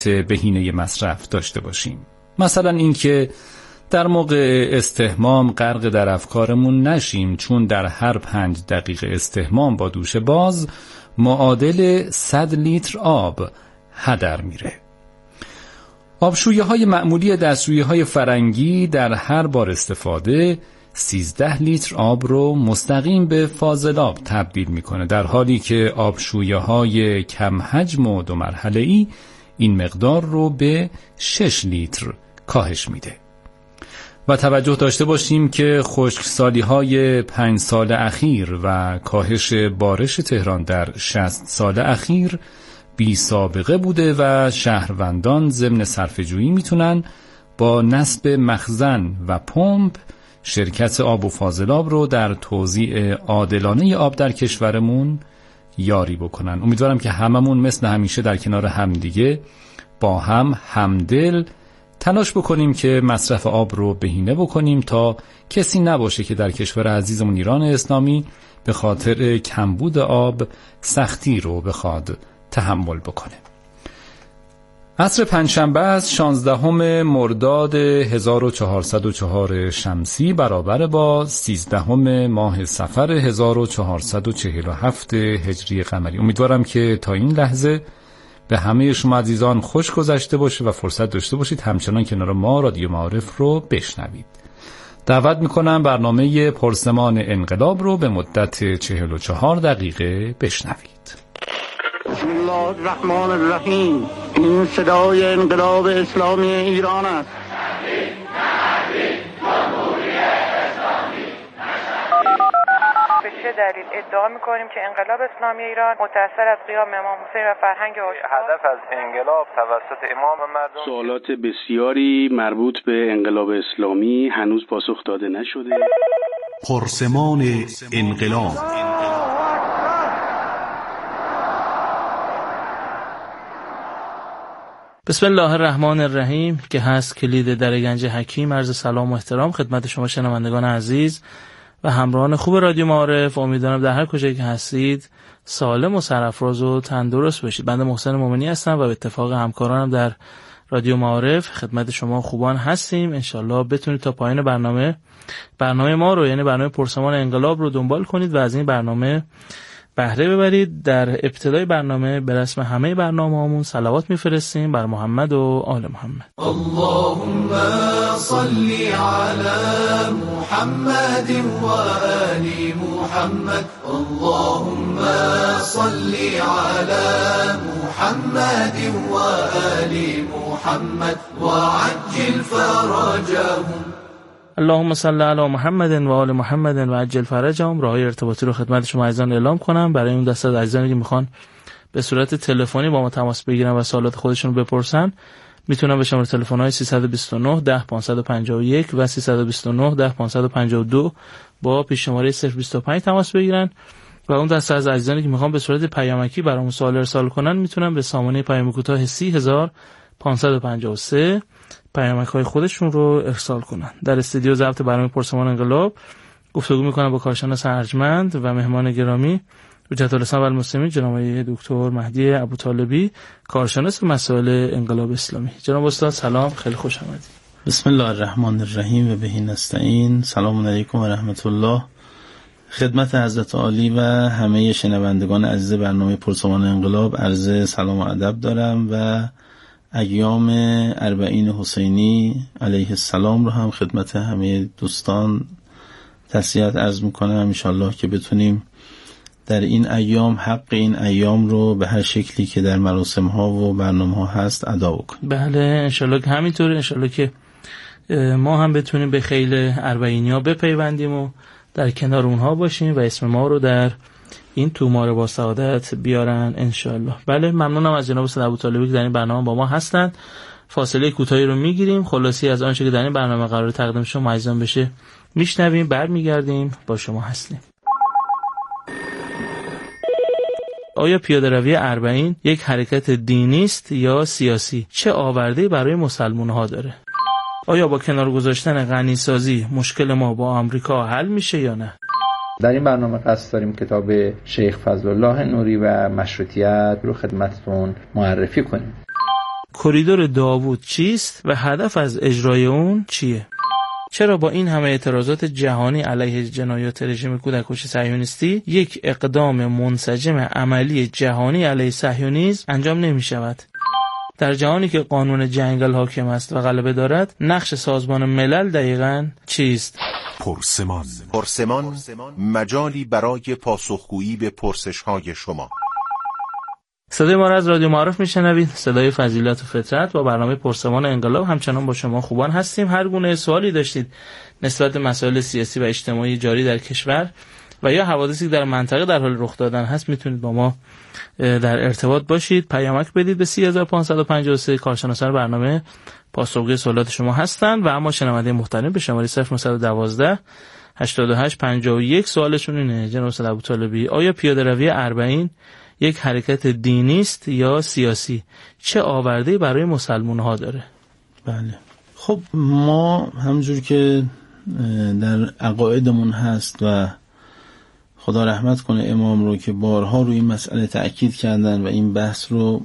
بهینه مصرف داشته باشیم. مثلا اینکه در موقع استحمام غرق در افکارمون نشیم، چون در هر 5 دقیقه استحمام با دوش باز معادل 100 لیتر آب هدر میره. آبشویه های معمولی دستشویی های فرنگی در هر بار استفاده 13 لیتر آب رو مستقیم به فاضلاب تبدیل میکنه، در حالی که آبشویه های کم حجم و 2 مرحله‌ای این مقدار رو به 6 لیتر کاهش میده. و توجه داشته باشیم که خشکسالی های 5 سال اخیر و کاهش بارش تهران در 60 سال اخیر بی سابقه بوده و شهروندان ضمن صرفه‌جویی میتونن با نصب مخزن و پمپ شرکت آب و فاضلاب رو در توزیع عادلانه آب در کشورمون یاری بکنن. امیدوارم که هممون مثل همیشه در کنار همدیگه با هم همدل تلاش بکنیم که مصرف آب رو بهینه بکنیم تا کسی نباشه که در کشور عزیزمون ایران اسلامی به خاطر کمبود آب سختی رو بخواد تحمل بکنه. عصر پنجشنبه است، 16 مرداد 1404 شمسی برابر با 13 ماه صفر 1447 هجری قمری. امیدوارم که تا این لحظه به همه شما عزیزان خوش گذشته باشه و فرصت داشته باشید همچنان کنار ما رادیو معارف رو بشنوید. دعوت میکنم برنامه پرسمان انقلاب رو به مدت 44 دقیقه بشنوید. بسم الله الرحمن الرحیم. این صدای انقلاب اسلامی ایران است. به چه دلیل ادعا میکنیم که انقلاب اسلامی ایران متأثر از قیام امام حسین و فرهنگ آشوب؟ هدف از انقلاب توسط امام و مردم سوالات بسیاری مربوط به انقلاب اسلامی هنوز پاسخ داده نشده. پرسمان انقلاب. بسم الله الرحمن الرحیم که هست کلید در گنج حکیم. عرض سلام و احترام خدمت شما شنوندگان عزیز و همراهان خوب رادیو معارف. امیدوارم در هر کجایی که هستید سالم و سرافراز و تندرست باشید. بنده محسن مومنی هستم و به اتفاق همکارانم در رادیو معارف خدمت شما خوبان هستیم. انشالله بتونید تا پایان برنامه ما رو، یعنی برنامه پرسمان انقلاب رو دنبال کنید و از این برنامه بهره ببرید. در ابتدای برنامه به رسم همه برنامه‌هامون صلوات میفرستیم بر محمد و آل محمد. اللهم صل علی محمد و آل محمد. اللهم صل علی محمد و آل محمد و عجل فرجهم. اللهم صل علی محمد و آل محمد و عجل فرجهم. راههای ارتباطی رو خدمت شما عزیزان اعلام کنم. برای اون دسته از عزیزانی که میخوان به صورت تلفنی با ما تماس بگیرن و سوالات خودشون رو بپرسن، میتونن به شماره تلفن‌های 329 10 551 و 329 10 552 با پیش شماره 025 تماس بگیرن. و اون دسته از عزیزانی که میخوان به صورت پیامکی برامون سوال ارسال کنن، میتونن به سامانه پیام کوتاه 30553 پیامک‌های خودشون رو ارسال کنن. در استودیو ضبط برنامه پرسمان انقلاب گفتگو میکنم با کارشناس ارجمند و مهمان گرامی حجت الاسلام و المسلمین جناب دکتر مهدی ابوطالبی، کارشناس مسائل انقلاب اسلامی. جناب استاد سلام، خیلی خوش آمدید. بسم الله الرحمن الرحیم و به نستعین. سلام علیکم و رحمت الله. خدمت حضرت عالی و همه شنوندگان عزیز برنامه پرسمان انقلاب عرض سلام و ادب دارم و ایام اربعین حسینی علیه السلام رو هم خدمت همه دوستان تسلیت عرض میکنم. انشالله که بتونیم در این ایام حق این ایام رو به هر شکلی که در مراسم ها و برنامه ها هست ادا بکنیم. بله انشالله که همینطور. انشالله که ما هم بتونیم به خیل اربعینی ها بپیوندیم و در کنار اونها باشیم و اسم ما رو در این تومار با سعادت بیارن انشالله. بله ممنونم از جناب استاد ابوطالبی که در این برنامه با ما هستند. فاصله کوتاهی رو میگیریم، خلاصی از آنچه که در این برنامه قرار تقدیم شما عزیزان بشه میشنویم، برمیگردیم با شما هستیم. آیا پیاده روی اربعین یک حرکت دینی است یا سیاسی؟ چه آورده‌ای برای مسلمان‌ها داره؟ آیا با کنار گذاشتن غنیسازی مشکل ما با آمریکا حل میشه یا نه؟ در این برنامه قصد داریم کتاب شیخ فضل الله نوری و مشروطیت رو خدمتتون معرفی کنیم. کریدور داوود چیست و هدف از اجرای اون چیه؟ چرا با این همه اعتراضات جهانی علیه جنایات رژیم کودککشی صهیونیستی یک اقدام منسجم عملی جهانی علیه صهیونیسم انجام نمی شود؟ در جهانی که قانون جنگل حاکم است و غلبه دارد، نقش سازمان ملل دقیقاً چیست؟ پرسمان مجالی برای پاسخگویی به پرسش‌های شما. صدای ما را از رادیو معارف میشنوید، صدای فضیلت و فطرت. با برنامه پرسمان انقلاب همچنان با شما خوبان هستیم. هر گونه سوالی داشتید نسبت به مسائل سیاسی و اجتماعی جاری در کشور و یا حوادثی در منطقه در حال رخ دادن هست، میتونید با ما در ارتباط باشید، پیامک بدید به 3553. کارشناسان برنامه پاسخگوی سوالات شما هستند و اما شنونده محترم به شماره 0912 88 51 سوالشون اینه: جناب استاد ابوطالبی، آیا پیاده روی اربعین یک حرکت دینی است یا سیاسی؟ چه آورده‌ای برای مسلمان ها داره؟ بله، خب ما همجور که در عقایدمون هست و خدا رحمت کنه امام رو که بارها روی این مسئله تأکید کردن و این بحث رو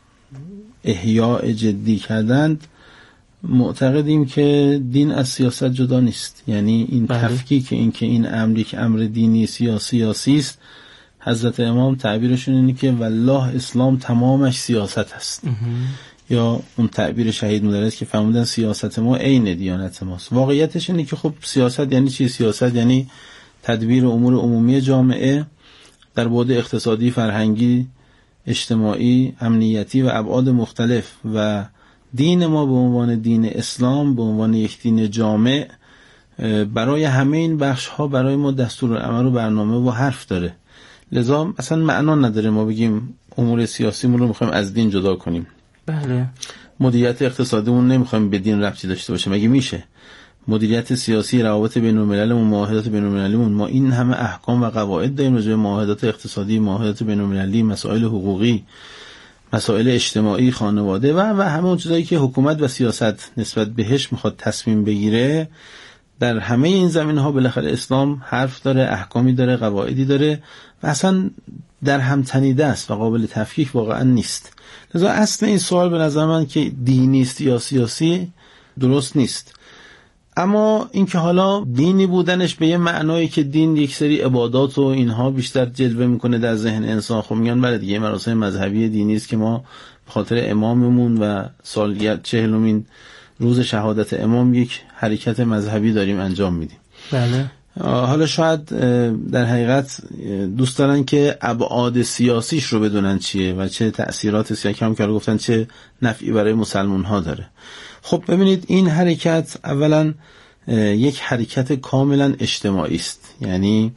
احیاء جدی کردند، معتقدیم که دین از سیاست جدا نیست. یعنی این تفکیک این که این امر یک امر دینی سیاسی است، حضرت امام تعبیرشون اینه که والله اسلام تمامش سیاست است. یا اون تعبیر شهید مدرس که فرمودن سیاست ما عین دیانت ماست. واقعیتش اینه که خب سیاست یعنی چی؟ سیاست یعنی تدبیر امور عمومی جامعه در بعد اقتصادی، فرهنگی، اجتماعی، امنیتی و ابعاد مختلف. و دین ما به عنوان دین اسلام، به عنوان یک دین جامع، برای همه این بخش ها برای ما دستورالعمل و برنامه و حرف داره. لذا اصلا معنا نداره ما بگیم امور سیاسیمون رو میخوایم از دین جدا کنیم. بله. مدیریت اقتصادیمون نمیخوایم به دین ربطی داشته باشه، مگه میشه؟ مدیریت سیاسی، روابط بین المللمون، معاهدات بین المللیمون، ما این همه احکام و قواعد داریم راجع به معاهدات اقتصادی، معاهدات بین المللی، مسائل حقوقی، مسائل اجتماعی، خانواده و همه اون چیزایی که حکومت و سیاست نسبت بهش میخواد تصمیم بگیره. در همه این زمینه‌ها بالاخره اسلام حرف داره، احکامی داره، قواعدی داره و اصلا در هم تنیده است و قابل تفکیک واقعا نیست. لذا اصل این سوال به نظر من که دینی است یا سیاسی درست نیست. اما اینکه حالا دینی بودنش به یه معنایی که دین یک سری عبادات و اینها بیشتر جلوه میکنه در ذهن انسان، خب میگن بله دیگه مراسم مذهبی دینی است که ما به خاطر اماممون و سالگرد 40مین روز شهادت امام یک حرکت مذهبی داریم انجام میدیم. بله. حالا شاید در حقیقت دوست دارن که ابعاد سیاسیش رو بدونن چیه و چه تأثیرات سیاسی هم که گفتن چه نفعی برای مسلمان ها داره. خب ببینید این حرکت اولا یک حرکت کاملا اجتماعی است. یعنی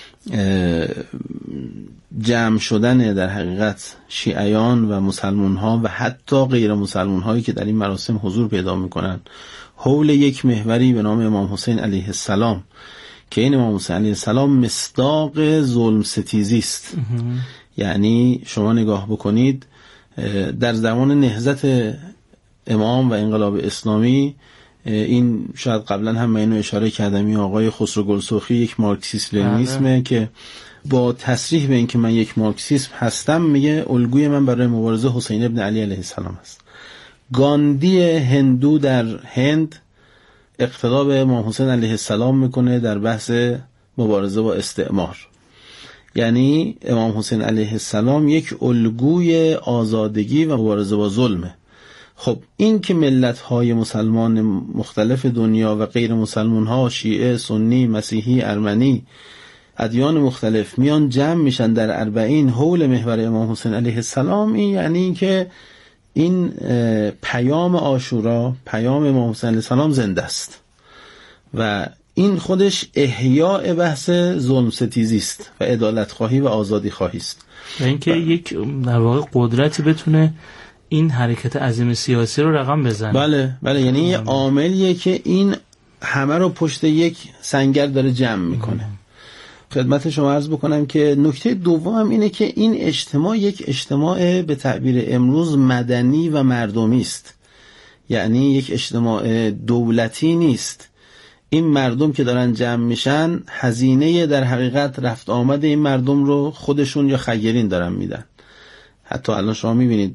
جمع شدن در حقیقت شیعیان و مسلمان ها و حتی غیر مسلمان هایی که در این مراسم حضور پیدا میکنن حول یک محوری به نام امام حسین علیه السلام که این امام حسین علیه السلام مصداق ظلم ستیزی است. یعنی شما نگاه بکنید در زمان نهضت امام و انقلاب اسلامی، این شاید قبلا هم من اینو اشاره کردم، این آقای خسرو گلسرخی یک مارکسیست لنینیسمه که با تصریح به این که من یک مارکسیسم هستم میگه الگوی من برای مبارزه حسین ابن علی علیه السلام است. گاندی هندو در هند اقتدا به امام حسین علیه السلام میکنه در بحث مبارزه با استعمار. یعنی امام حسین علیه السلام یک الگوی آزادگی و مبارزه با ظلمه. خب این که ملت‌های مسلمان مختلف دنیا و غیر مسلمان‌ها، شیعه، سنی، مسیحی، ارمنی، ادیان مختلف میان جمع میشن در اربعین حول محور امام حسین علیه السلام، این یعنی این که این پیام عاشورا، پیام امام حسین علیه السلام زنده است و این خودش احیاء بحث ظلم ستیزی است و عدالت خواهی و آزادی خواهی است. و اینکه یک در واقع قدرتی بتونه این حرکت عظیم سیاسی رو رقم بزنه. بله یعنی یه عاملیه که این همه رو پشت یک سنگر داره جمع میکنه. خدمت شما عرض بکنم که نکته دوم اینه که این اجتماع یک اجتماع به تعبیر امروز مدنی و مردمی است. یعنی یک اجتماع دولتی نیست. این مردم که دارن جمع میشن هزینه در حقیقت رفت آمد این مردم رو خودشون یا خیرین دارن میدن. حتی الان شما میبینید در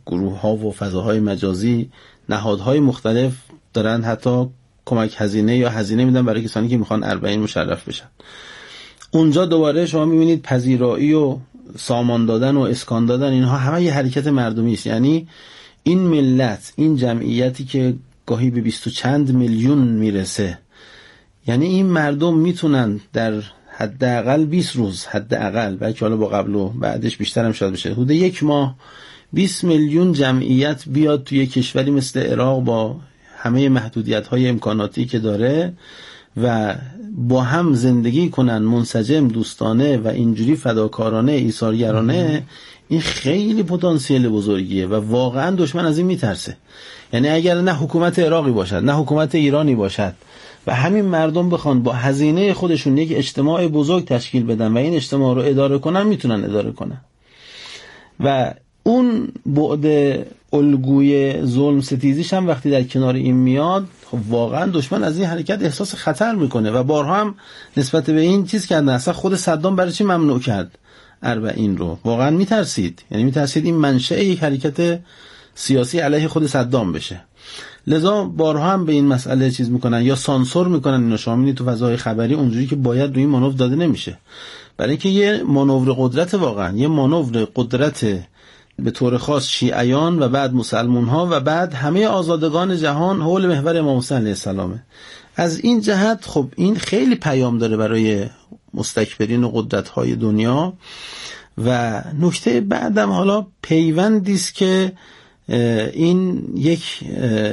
گروه‌ها و فضاهای مجازی، نهادهای مختلف دارن حتی کمک هزینه یا هزینه میدن برای کسانی که میخوان 40 مشرف بشن. اونجا دوباره شما میبینید پذیرایی و سامان دادن و اسکان دادن، اینها همه یه حرکت مردمی است. یعنی این ملت، این جمعیتی که گاهی به 20 و چند میلیون میرسه، یعنی این مردم میتونن در حداقل 20 روز، حداقل، بلکه حالا با قبل و بعدش بیشتر هم شاید بشه، حدود 1 ماه 20 میلیون جمعیت بیاد توی کشوری مثل عراق با همه محدودیت‌های امکاناتی که داره و با هم زندگی کنن منسجم، دوستانه و اینجوری فداکارانه، ایثارگرانه. این خیلی پتانسیل بزرگیه و واقعا دشمن از این میترسه. یعنی اگر نه حکومت عراقی باشد، نه حکومت ایرانی باشد و همین مردم بخوان با هزینه خودشون یک اجتماع بزرگ تشکیل بدن و این اجتماع رو اداره کنن، میتونن اداره کنن. و اون بعد الگوی ظلم ستیزیش هم وقتی در کنار این میاد، خب واقعا دشمن از این حرکت احساس خطر میکنه و بارها هم نسبت به این چیز کردن. اصلا خود صدام برای چی ممنوع کرد 40 رو؟ واقعا میترسید، یعنی میترسید این منشأ یک حرکت سیاسی علیه خود صدام بشه. لذا بارها هم به این مسئله چیز میکنن یا سانسور میکنن. اینو شما میبینید تو فضای خبری اونجوری که باید روی این مانور داده نمیشه، برای اینکه یه مانور قدرت، واقعا یه مانور قدرت به طور خاص شیعیان و بعد مسلمان ها و بعد همه آزادگان جهان حول محور امام حسین علیه السلام. از این جهت خب این خیلی پیام داره برای مستکبرین و قدرت های دنیا. و نکته بعدم حالا پیوندی است که این یک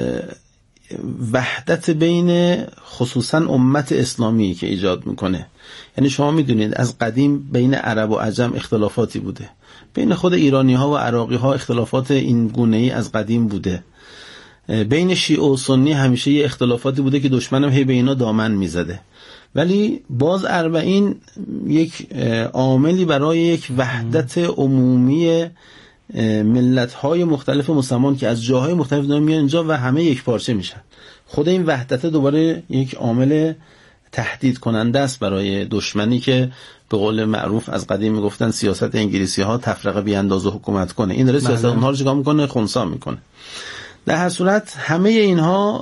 وحدت بین خصوصا امت اسلامی که ایجاد میکنه. یعنی شما میدونید از قدیم بین عرب و عجم اختلافاتی بوده، بین خود ایرانی ها و عراقی ها اختلافات این گونه‌ای از قدیم بوده، بین شیعه و سنی همیشه یه اختلافاتی بوده که دشمنم هی به اینا دامن میزده. ولی باز 40 یک عاملی برای یک وحدت عمومی ملت‌های مختلف مسلمان که از جاهای مختلف دنیا میان اینجا و همه یک پارچه میشن. خود این وحدت دوباره یک عامل تهدید کننده است برای دشمنی که به قول معروف از قدیم میگفتن سیاست انگلیسی ها تفرقه بی اندازه حکومت کنه. این داره سیاست اونها رو چیکار میکنه؟ خنثی میکنه. در هر صورت همه اینها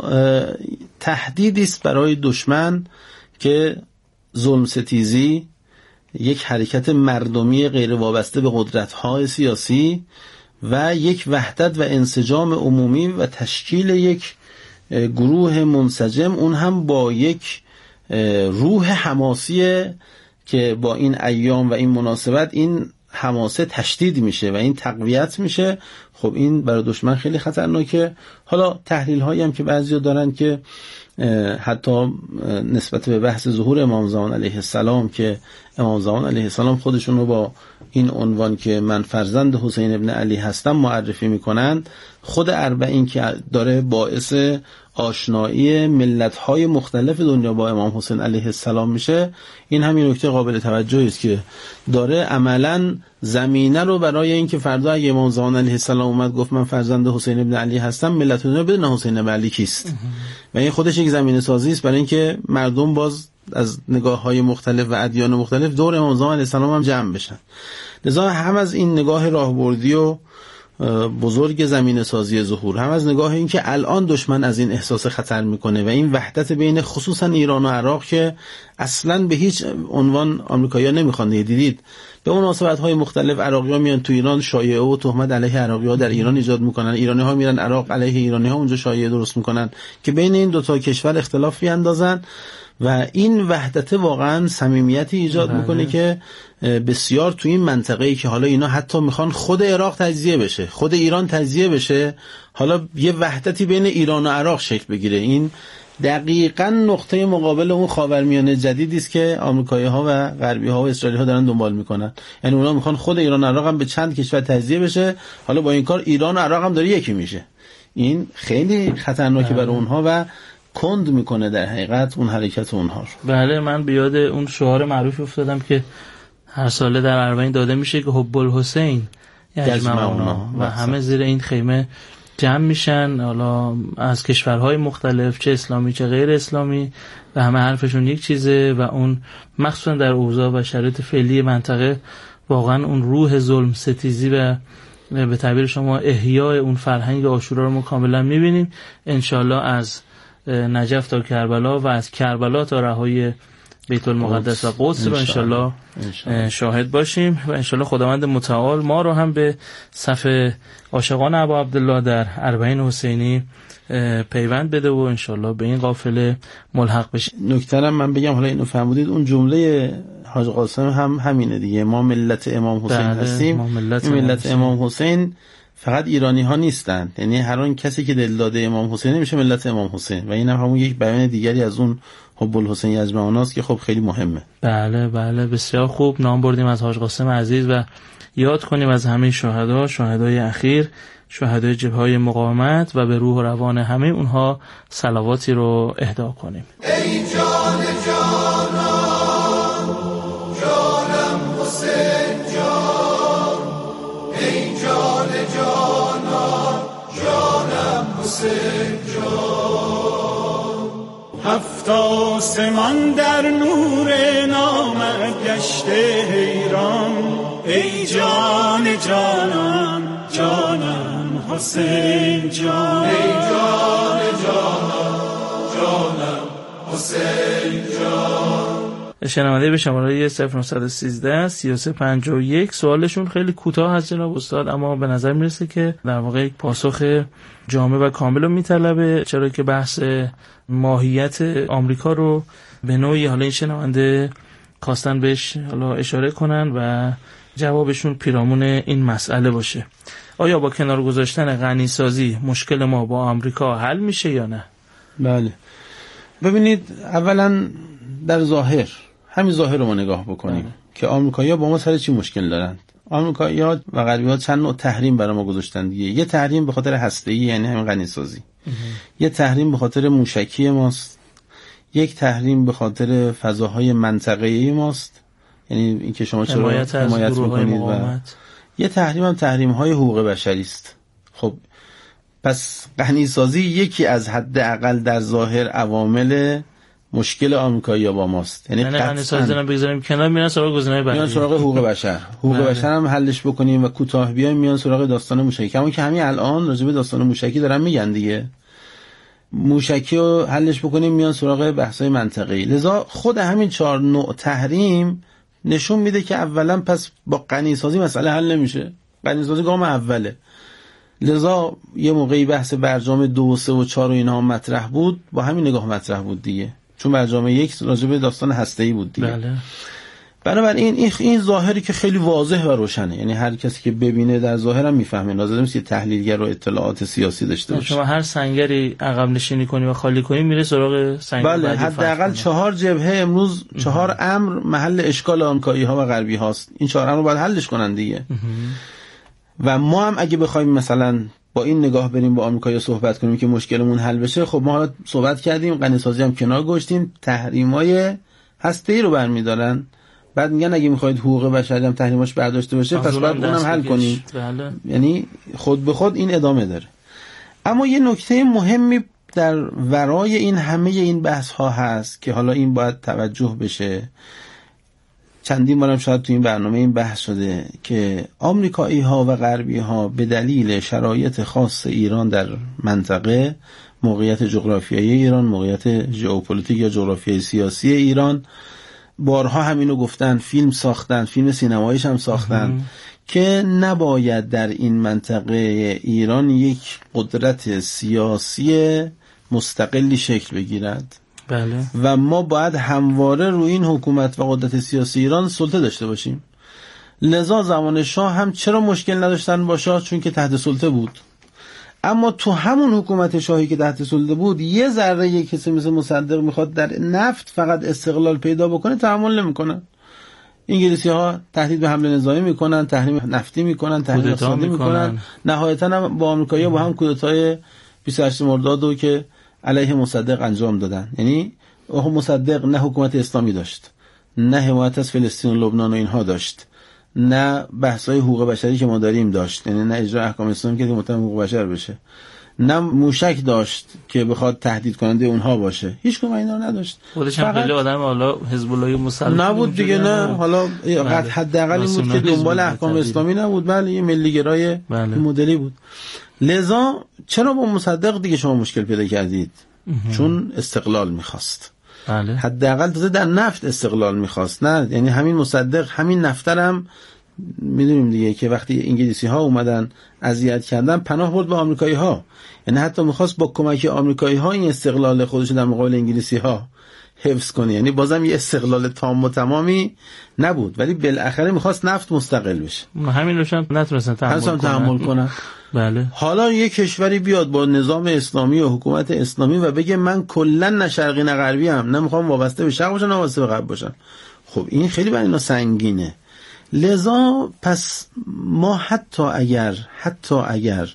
تهدیدی است برای دشمن که ظلم ستیزی، یک حرکت مردمی غیر وابسته به قدرت‌های سیاسی و یک وحدت و انسجام عمومی و تشکیل یک گروه منسجم، اون هم با یک روح حماسی که با این ایام و این مناسبت این حماسه تشدید میشه و این تقویت میشه. خب این برای دشمن خیلی خطرناکه. حالا تحلیل هایی هم که بعضیا دارن که حتی نسبت به بحث ظهور امام زمان علیه السلام که امام زمان علیه السلام خودشون رو با این عنوان که من فرزند حسین ابن علی هستم معرفی میکنند، خود 40 که داره باعث آشنایی ملت‌های مختلف دنیا با امام حسین علیه السلام میشه. این همین نکته قابل توجهی است که داره عملاً زمینه رو برای اینکه فردا اگه امام زمان علیه السلام اومد گفت من فرزند حسین ابن علی هستم، ملت دنیا بدون حسین ابن علی کیست. و این خودش یک زمینه سازی است برای اینکه مردم باز از نگاه‌های مختلف و ادیان مختلف دور امام زمان علیه السلام هم جمع بشن. لذا هم از این نگاه راهبردی و بزرگ زمینه سازی ظهور، هم از نگاه این که الان دشمن از این احساس خطر میکنه و این وحدت بین خصوصا ایران و عراق که اصلا به هیچ عنوان آمریکایی‌ها نمیخوان. دیدید به مناسبت‌های مختلف عراقی‌ها میان تو ایران شایعه و تهمت علیه عراقی‌ها در ایران ایجاد میکنن، ایرانی‌ها میرن عراق علیه ایرانی‌ها اونجا شایعه درست میکنن که بین این دو تا کشور اختلاف بیاندازن و این وحدت واقعا صمیمیتی ایجاد میکنه که بسیار تو این منطقه‌ای که حالا اینا حتی میخوان خود عراق تجزیه بشه، خود ایران تجزیه بشه، حالا یه وحدتی بین ایران و عراق شکل بگیره. این دقیقاً نقطه مقابل اون خاورمیانه جدیدی است که آمریکایی‌ها و غربی‌ها و اسرائیلی‌ها دارن دنبال میکنن. یعنی اونا میخوان خود ایران و عراق هم به چند کشور تجزیه بشه، حالا با این کار ایران و عراق هم داره یکی میشه. این خیلی خطرناکه برای اونها و کند میکنه در حقیقت اون حرکت اونها رو. بله، من بیاد اون شعار معروف افتادم که هر ساله در 40 داده میشه که حب الحسین یجمعنا و همه زیر این خیمه جمع میشن، حالا از کشورهای مختلف چه اسلامی چه غیر اسلامی و همه حرفشون یک چیزه و اون مخصوصا در اوضاع و شرایط فعلی منطقه واقعا اون روح ظلم ستیزی و به تعبیر شما احیای اون فرهنگ عاشورا رو ما کاملا می‌بینیم. انشالله از نجف تا کربلا و از کربلا تا رهایی بیت المقدس و قدس رو انشالله شاهد باشیم و انشالله خداوند متعال ما رو هم به صف عاشقان ابا عبدالله در اربعین حسینی پیوند بده و انشالله به این قافله ملحق بشیم. نکته‌ام من بگم، حالا اینو فرمودید، اون جمله حاج قاسم هم همینه دیگه، ما ملت امام حسین هستیم. ملت امام حسین فقط ایرانی ها نیستند، یعنی هر اون کسی که دل داده امام حسین میشه ملت امام حسین و این هم همون یک بیان دیگری از اون حب الحسین یجمعوناست که خب خیلی مهمه. بله بسیار خوب. نام بردیم از حاج قاسم عزیز و یاد کنیم از همه شهدای اخیر، شهدای جبهه‌های مقاومت و به روح و روان همه اونها صلواتی رو اهدا کنیم. ای جان جانان جانم حسین جان، ای جان جانان جانم حسین جان. هفت آسمان در نور نامت گشته حیران، ای جان جانان جانم حسین جان، ای جان جانان جانم حسین جان. شنونده به شماره 0913 3351 سوالشون خیلی کوتاه از جناب استاد، اما به نظر میرسه که در واقع یک پاسخ جامع و کامل رو میطلبه، چرا که بحث ماهیت آمریکا رو به نوعی حالا این شنونده خواستن بهش حالا اشاره کنن و جوابشون پیرامون این مسئله باشه. آیا با کنار گذاشتن غنیسازی مشکل ما با آمریکا حل میشه یا نه؟ بله، ببینید اولا در ظاهر، همین ظاهر رو ما نگاه بکنیم که آمریکایی‌ها با ما سر چی مشکل دارن. آمریکایی‌ها و غربی‌ها چند نوع تحریم برای ما گذاشتن دیگه. یه تحریم به خاطر هسته‌ای، یعنی همین غنیسازی. یه تحریم به خاطر موشکی ماست. یک تحریم به خاطر فضاهای منطقه‌ای ماست، یعنی اینکه شما چرا حمایت می‌کنید، و یه تحریم هم تحریم‌های حقوق بشری است. خب پس غنیسازی یکی از حداقل در ظاهر عوامل مشکل آمریکایی‌ها با ماست. یعنی غنیسازی رو بگذاریم کنار، میان سراغ گزینه‌های بعدی، میان سراغ حقوق بشر. حقوق بشر هم حلش بکنیم و کوتاه بیایم میان سراغ داستان موشکی. کما که همین الان راجع به داستان موشکی دارن میگن دیگه. موشکی رو حلش بکنیم میان سراغ بحث‌های منطقه‌ای. لذا خود همین 4 نوع تحریم نشون میده که اولا پس با غنیسازی مسئله حل نمیشه. غنیسازی گام اوله. لذا یه موقعی بحث برجام 2 و 3 و 4 و اینها مطرح بود، با همین نگاه مطرح بود دیگه، چون برجام 1 راجع به داستان هسته‌ای بود دیگه. بله. بنابراین این ظاهری که خیلی واضح و روشنه، یعنی هر کسی که ببینه در ظاهر هم میفهمه، لازم نیست که تحلیلگر و اطلاعات سیاسی داشته باشه. شما هر سنگری عقب نشینی کنی و خالی کنی میره سراغ سنگ بعدی. بله، حداقل 4 جبهه امروز 4 امر محل اشکال آمریکایی‌ها و غربی‌هاست. این 4 امر رو باید حلش کنن دیگه. و ما هم اگه بخوایم مثلا با این نگاه بریم با آمریکایی‌ها صحبت کنیم که مشکلمون حل بشه، خب ما حالا صحبت کردیم، غنیسازی هم کنار گذاشتیم، تحریم‌های هسته‌ای رو برمی‌دارن، بعد میگن اگه می‌خواید حقوق بشری هم تحریماش برداشته بشه پس باید اونم حل کنیم. بله. یعنی خود به خود این ادامه داره. اما یه نکته مهمی در ورای این همه این بحث‌ها هست که حالا این باید توجه بشه. چندین بارم شاید تو این برنامه این بحث شده که آمریکایی‌ها و غربی‌ها به دلیل شرایط خاص ایران در منطقه، موقعیت جغرافیایی ایران، موقعیت ژئوپلیتیک یا جغرافیایی سیاسی ایران، بارها همینو گفتن، فیلم ساختن، فیلم سینماییش هم ساختن که نباید در این منطقه ایران یک قدرت سیاسی مستقلی شکل بگیرد. بله. و ما باید همواره روی این حکومت و قدرت سیاسی ایران سلطه داشته باشیم. لذا زمان شاه هم چرا مشکل نداشتن با شاه؟ چون که تحت سلطه بود. اما تو همون حکومت شاهی که تحت سلطه بود، یه ذره یک کسی مثل مصدق میخواد در نفت فقط استقلال پیدا بکنه، تحمل نمیکنن. انگلیسی‌ها تهدید به حمله نظامی میکنن، تحریم نفتی میکنن، تحریم اقتصادی میکنن، نهایتاً هم با آمریکایی‌ها با هم کودتای 28 مرداد که علیه مصدق انجام دادن. یعنی مصدق نه حکومت اسلامی داشت، نه حمایت از فلسطین و لبنان و اینها داشت، نه بحث‌های حقوق بشری که ما داریم داشت، یعنی نه اجرا احکام اسلامی که مطابق حقوق بشر بشه، نه موشک داشت که بخواد تهدید کننده اونها باشه، هیچ کدوم اینا نداشت. خودش هم خیلی آدم حالا حزب الله مسلح نبود دیگه، نه حالا حداقل این بود که دنبال احکام اسلامی نبود، بله یه ملیگرای مدلی بود. لذا چرا با مصدق دیگه شما مشکل پیدا کردید؟ چون استقلال میخواست. بله. حداقل تازه در نفت استقلال میخواست، نه یعنی همین مصدق همین نفترم میدونیم دیگه که وقتی انگلیسی ها اومدن اذیت کردن پناه برد به آمریکایی ها، یعنی حتی میخواست با کمک آمریکایی ها این استقلال خودش در مقابل انگلیسی ها حفظ کنه، یعنی بازم یه استقلال تام و تمامی نبود، ولی بالاخره میخواست نفت مستقل بشه. همین روشن نتونستن تحمل کنن. بله. حالا یه کشوری بیاد با نظام اسلامی و حکومت اسلامی و بگه من کلا نه شرقی نه غربی ام، نمیخوام وابسته به شرق باشم نه وابسته به غرب باشم، خب این خیلی برای اینا سنگینه. لذا پس ما حتی اگر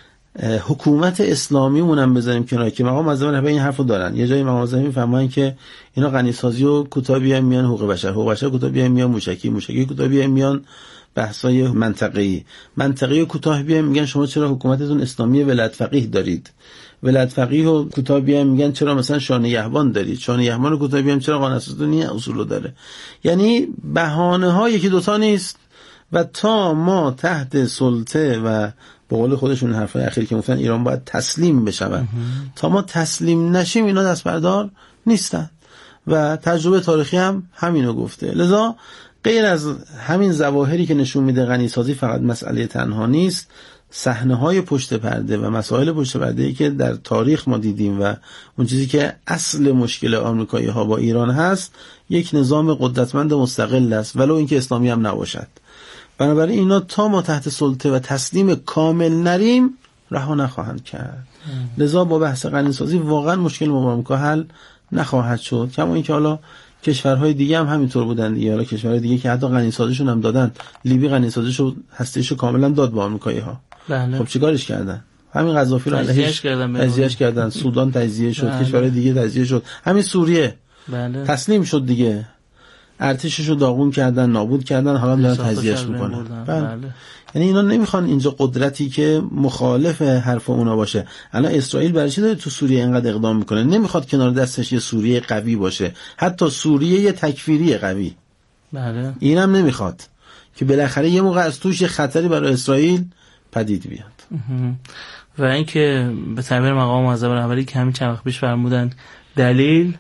حکومت اسلامی مونم بذاریم کنار که مقام معظم رهبری این حرفو دارن، یه جایی مقام معظم میفرماین که اینا غنیسازی و کوتاه بیان میان حقوق بشر کوتاه بیان میان موشکی کوتاه بیان میان بحثای منطقه‌ای کوتاه بیان میگن شما چرا حکومتتون اسلامی ولایت فقیه دارید، ولایت فقیه و کوتاه بیان میگن چرا مثلا شاه نگهبان دارید، شاه نگهبان رو کوتاه بیان چرا قانون اساسی اصولو داره. یعنی بهانه ها یکی دوتا نیست و تا ما تحت سلطه و به قول خودشون حرفای اخیری که گفتن ایران باید تسلیم بشود، تا ما تسلیم نشیم اینا دست بردار نیستن و تجربه تاریخی هم همینو گفته. لذا غیر از همین ظواهری که نشون میده غنیسازی فقط مسئله تنها نیست، صحنه‌های پشت پرده و مسائل پشت پرده‌ای که در تاریخ ما دیدیم و اون چیزی که اصل مشکل آمریکایی‌ها با ایران هست یک نظام قدرتمند مستقل است ولو اینکه اسلامی هم نباشد. بنابراین اینا تا ما تحت سلطه و تسلیم کامل نریم رها نخواهند کرد. لذا با بحث غنیسازی واقعا مشکل ما با آمریکا حل نخواهد شد. کما اینکه حالا کشورهای دیگه هم همینطور بودن دیگه، حالا کشورهای دیگه که حتی غنیسازیشون هم دادن، لیبی غنیسازیشو هسته‌ایشو کاملا داد با آمریکایی‌ها. بله. خب چیکارش کردن؟ همین قذافی رو تجزیهش کردن، سودان تجزیه شد، بله. کشورهای دیگه تجزیه شد، همین سوریه بله. تسلیم شد دیگه، ارتششو داغون کردن، نابود کردن، حالا دارن تجزیهش میکنن. بله. یعنی اینا نمیخوان اینجا قدرتی که مخالف حرف اونا باشه. الان اسرائیل برای چی داره تو سوریه اینقدر اقدام میکنه؟ نمیخواد کنار دستش یه سوریه قوی باشه، حتی سوریه یه تکفیری قوی. بله. اینم نمیخواد که بالاخره یه موقع از توش خطری برای اسرائیل پدید بیاد. و اینکه به تعبیر مقام معظم رهبری که همین چند وقت پیش فرمودن دلیل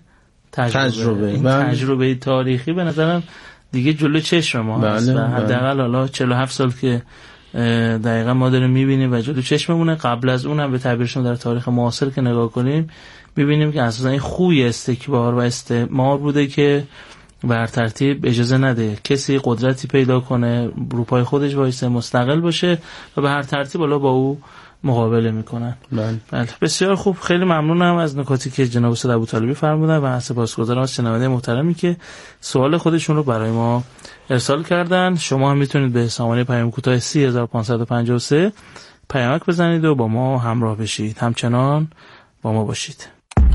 تجربه تاریخی به نظرم دیگه جلو چشم ما هست. و حداقل حالا 47 سال که دقیقا ما داریم میبینیم و جلو چشممونه. قبل از اون هم به تعبیرشون در تاریخ معاصر که نگاه کنیم میبینیم که اساسا این خوی استکبار و استعمار بوده که بر ترتیب اجازه نده کسی قدرتی پیدا کنه رو پای خودش وایسه مستقل باشه و به هر ترتیب حالا با او مقابله میکنن. بله. بسیار خوب، خیلی ممنونم از نکاتی که جناب استاد ابوطالبی فرمودن و سپاسگزارم از شنونده محترمی که سوال خودشون رو برای ما ارسال کردن. شما هم میتونید به سامانه پیام کوتاه 3553 پیامک بزنید و با ما همراه بشید. همچنان با ما باشید.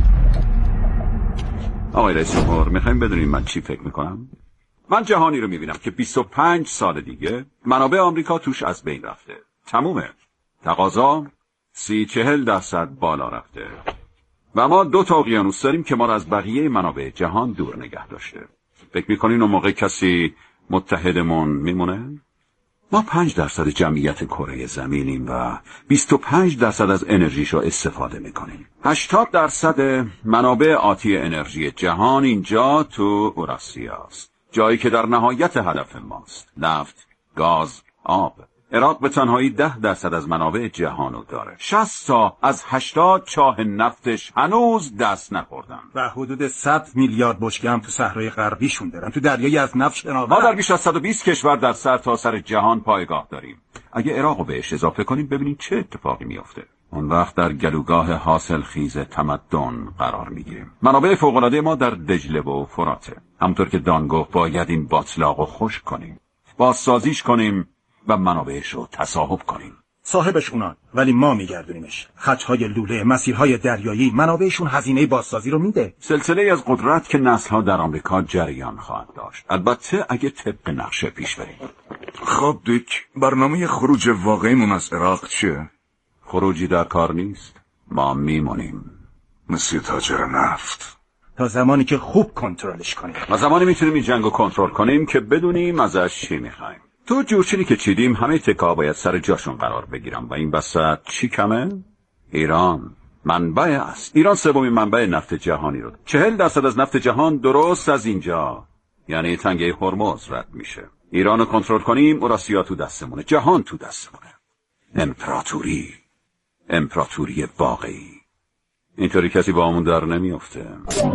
آقای رئیس جمهور، میخوایم بدونیم من چی فکر میکنم؟ من جهانی رو میبینم که 25 سال دیگه منابع آمریکا توش از بین رفته، تمومه، تقاضا 30-40% بالا رفته و ما 2 اقیانوس داریم که ما رو از بقیه منابع جهان دور نگه داشته. فکر میکنین اون موقع کسی متحدمون میمونه؟ ما 5% جمعیت کره زمینیم و 25% از انرژیشو استفاده میکنیم. 80% منابع آتی انرژی جهان اینجا تو اوراسیا است، جایی که در نهایت هدف ماست. نفت، گاز، آب. عراق به تنهایی 10% از منابع جهانو داره. 60 تا از 80 چاه نفتش هنوز دست نخوردن و حدود 100 میلیارد بشکه هم تو صحرای غربیشون دارن، تو دریای از نفت شناور. ما در بیش از 120 کشور در سرتاسر جهان پایگاه داریم. اگه عراقو بهش اضافه کنیم ببینید چه اتفاقی میفته. اون وقت در گلوگاه حاصل خیز تمدن قرار میگیریم. منابع فوق‌العاده ما در دجله و فراته. همونطور که دان گفت باید این باطلاقو خشک کنیم، بازسازیش کنیم و منابعش رو تصاحب کنیم. صاحبش اونان ولی ما میگردونیمش. خطهای لوله، مسیرهای دریایی، منابعشون هزینه بازسازی رو میده. سلسله از قدرت که نسل‌ها در آمریکا جریان خواهد داشت، البته اگه طبق نقشه پیش بریم. خب دیک، برنامه خروج واقعیمون از عراق چیه؟ خروجی در کار نیست. ما میمونیم مثل تاجر نفت تا زمانی که خوب کنترلش کنیم. ما زمانی میتونیم این جنگو کنترل کنیم که بدونیم ازش چی میخوایم. تو جورچینی که چیدیم همه تکا باید سر جاشون قرار بگیرم و این وسط چی کمه؟ ایران منبع است. ایران سومین منبع نفت جهانی رو 40% از نفت جهان درست از اینجا، یعنی تنگه هرمز رد میشه. ایرانو کنترل کنیم، اوراسیا تو دستمونه، جهان تو دستمونه. امپراتوری واقعی. اینطوری کسی با همون در نمیفته.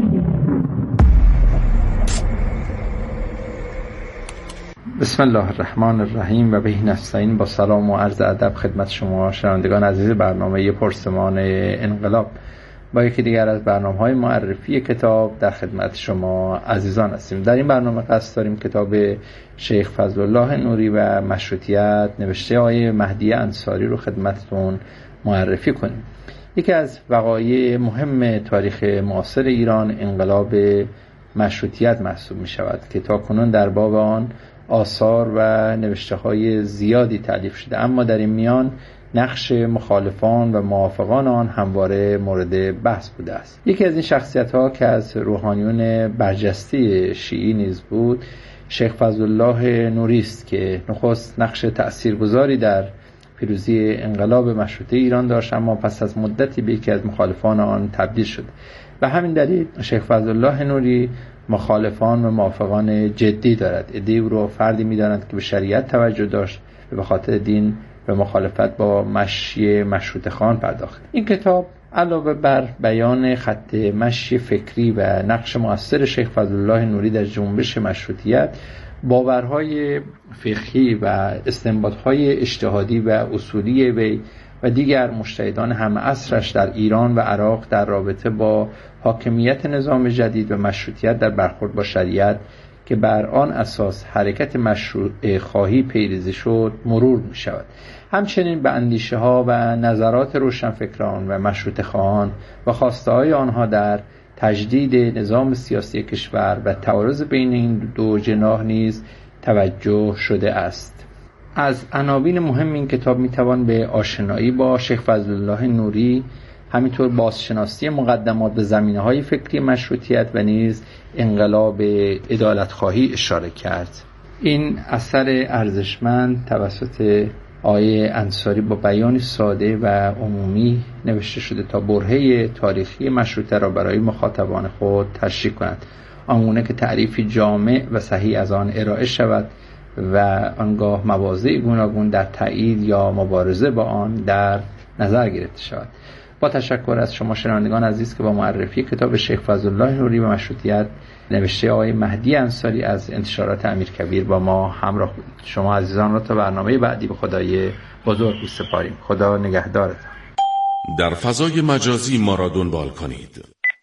بسم الله الرحمن الرحیم و بهی نستعین. با سلام و عرض ادب خدمت شما شنوندگان عزیز برنامه پرسمان انقلاب. با یکی دیگر از برنامه‌های معرفی کتاب در خدمت شما عزیزان هستیم. در این برنامه قصد داریم کتاب شیخ فضل الله نوری و مشروطیت نوشته آقای مهدی انصاری رو خدمتتون معرفی کنیم. یکی از وقایع مهم تاریخ معاصر ایران انقلاب مشروطیت محسوب می شود که تاکنون در باب آن آثار و نوشته‌های زیادی تألیف شده، اما در این میان نقش مخالفان و موافقان آن همواره مورد بحث بوده است. یکی از این شخصیت‌ها که از روحانیون برجسته شیعی نیز بود، شیخ فضل الله نوری است که نخست نقش تأثیرگذاری در پیروزی انقلاب مشروطه ایران داشت، اما پس از مدتی به یکی از مخالفان آن تبدیل شد. و همین دلیل شیخ فضل الله نوری مخالفان و موافقان جدی دارد. عده‌ای او را فردی می‌دانند که به شریعت توجه داشت و به خاطر دین و مخالفت با مشی مشروطه خان پرداخت. این کتاب علاوه بر بیان خط مشی فکری و نقش مؤثر شیخ فضل الله نوری در جنبش مشروطیت، باورهای فقهی و استنباطهای اجتهادی و اصولی وی و دیگر مجتهدان همه عصرش در ایران و عراق در رابطه با حاکمیت نظام جدید و مشروطیت در برخورد با شریعت که بر آن اساس حرکت مشروع خواهی پیریزی شد مرور می شود. همچنین به اندیشه ها و نظرات روشنفکران و مشروطه خواهان و خواسته های آنها در تجدید نظام سیاسی کشور و تعارض بین این دو جناح نیز توجه شده است. از عناوین مهم این کتاب میتوان به آشنایی با شیخ فضل الله نوری، همینطور بازشناسی مقدمات به زمینه‌های فکری مشروطیت و نیز انقلاب عدالت‌خواهی اشاره کرد. این اثر ارزشمند توسط آقای انصاری با بیانی ساده و عمومی نوشته شده تا برهه تاریخی مشروطه را برای مخاطبان خود تشریح کند، آنگونه که تعریفی جامع و صحیح از آن ارائه شود و آنگاه مواضع گوناگون در تایید یا مبارزه با آن در نظر گرفته شود. با تشکر از شما شنوندگان عزیز که با معرفی کتاب شیخ فضل الله نوری و مشروطیت نوشته آقای مهدی انصاری از انتشارات امیرکبیر با ما همراه بودید. شما عزیزان را تا برنامه بعدی به خدای بزرگ می‌سپاریم. خدا نگهدارتان. در فضای مجازی ما را دنبال کنید.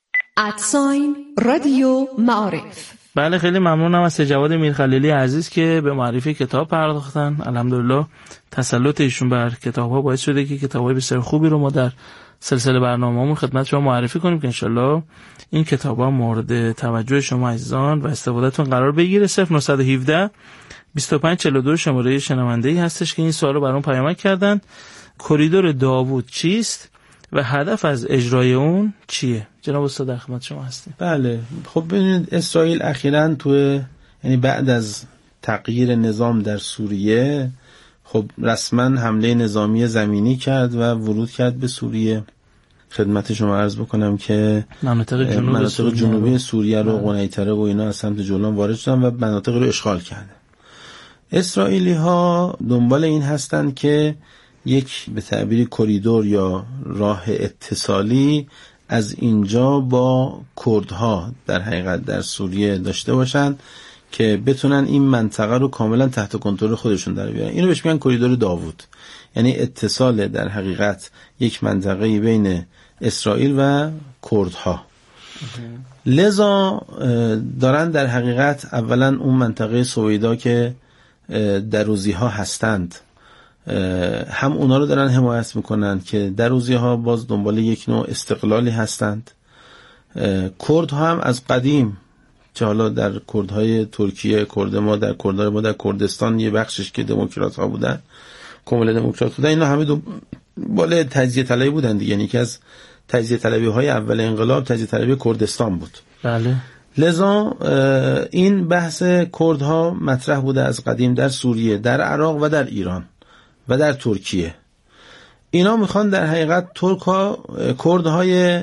رادیو معارف. بله، خیلی ممنونم از جواد میرخلیلی عزیز که به معرفی کتاب پرداختن. الحمدلله تسلط ایشون بر کتاب‌ها باعث شده که کتاب‌های بسیار خوبی رو ما در سلسله برنامه‌مون خدمت شما معرفی کنیم که انشالله این کتاب‌ها مورد توجه شما عزیزان و استفادهتون قرار بگیره. 0917 2542 شماره شنونده‌ای هستش که این سوالو برام پیامک کردن. کریدور داوود چیست و هدف از اجرای اون چیه؟ جناب استاد در خدمت شما هستیم. بله، خب ببینید اسرائیل اخیراً یعنی بعد از تغییر نظام در سوریه خب رسما حمله نظامی زمینی کرد و ورود کرد به سوریه. خدمت شما عرض بکنم که مناطق جنوبی سوریه رو قنیطره و اینا از سمت جولان وارد شدن و مناطق رو اشغال کردن. اسرائیلی ها دنبال این هستن که یک به تعبیر کریدور یا راه اتصالی از اینجا با کردها در حقیقت در سوریه داشته باشن که بتونن این منطقه رو کاملا تحت کنترل خودشون در بیارن. اینو بهش میگن کریدور داوود، یعنی اتصال در حقیقت یک منطقه بین اسرائیل و کردها. لذا دارن در حقیقت اولا اون منطقه سویدا که دروزی ها هستند هم اونا رو دارن حمایت میکنن که دروزی ها باز دنبال یک نوع استقلالی هستند. کردها هم از قدیم چه حالا در کردهای ترکیه، کرد ما در کردهای ما در کردستان یه بخشش که دموکرات ها بودن، کاملا دموکرات بودن، اینا همه بالا تجزیه طلبی بودن دیگه، یعنی که از تجزیه طلبی های اول انقلاب تجزیه طلبی کردستان بود. بله. لذا این بحث کردها مطرح بوده از قدیم در سوریه، در عراق و در ایران و در ترکیه. اینا میخوان در حقیقت کردهای